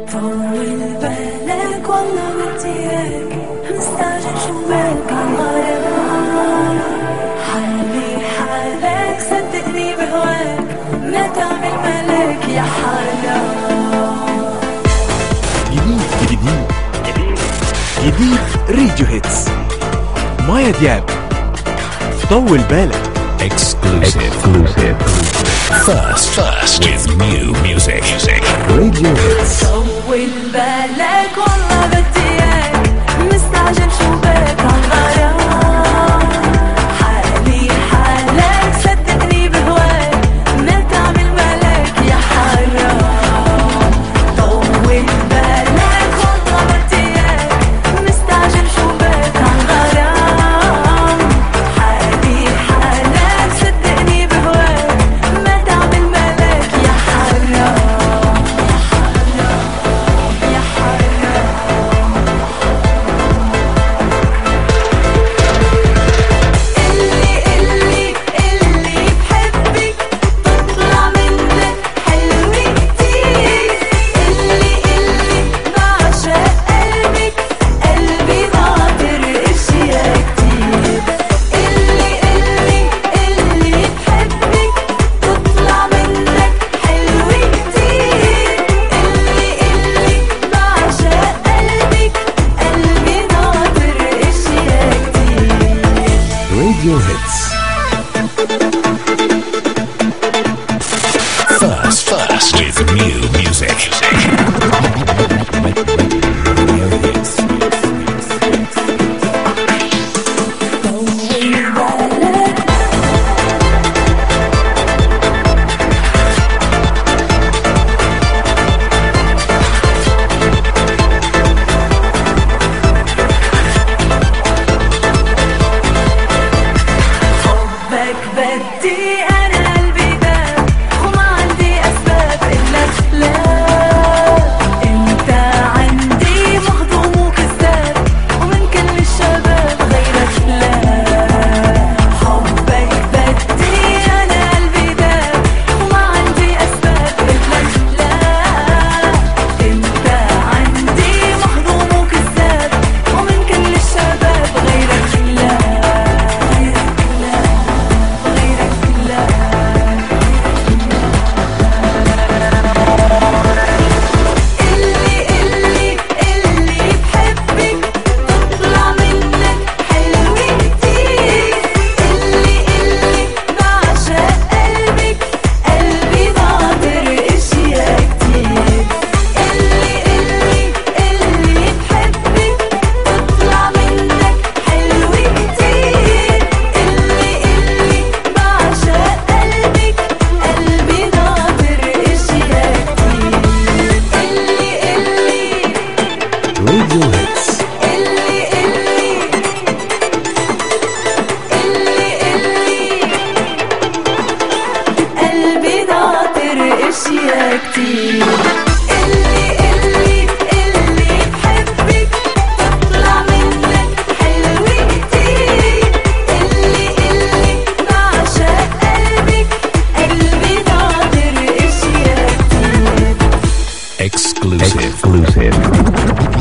طول بالك والله بديك مستعجل شو بك عالغرام حالي حالك صدقني بهواك ما تعمل ملك يا حرام. جديد راديو هيتس مايا دياب طول بالك Exclusive. First with new music. راديو هيتس. طول بالك والله بديك مستعجل شو بك عالغرام حالي حالك صدقني بهواك ما تعمل ملك يا حرام. طول بالك والله بديك مستعجل شو بك عالغرام حالي حالك صدقني بهواك ما تعمل ملك يا حرام. يا حرام اللي بحبك تطلع منك حلوة كتير اللي بعشق قلبك قلبي ناطر اشياء كتير اللي بحبك تطلع منك حلوة كتير اللي بعشق قلبك قلبي ناطر اشياء كتير. راديو هيتس. First with new music. حبك بدي أنا قلبي داب وما عندي أسباب إلا خلاف أنت عندي مهضوم وكذاب ومن كل الشباب غيرك لا. حبك بدي أنا قلبي داب وما عندي أسباب إلا خلاف أنت عندي مهضوم وكذاب ومن كل الشباب غيرك لا. اللي بحبك تطلع منك حلوة كتير اللي بعشق قلبك قلبي ناطر اشياء كتير اللي بحبك تطلع منك حلوة كتير اللي بعشق قلبك قلبي ناطر اشياء كتير راديو هيتس. قلبي ناطر اشياء كتير اللي بحبك تطلع منك حلوة كتير اللي بعشق قلبك قلبي ناطر اشياء كتير. Exclusive.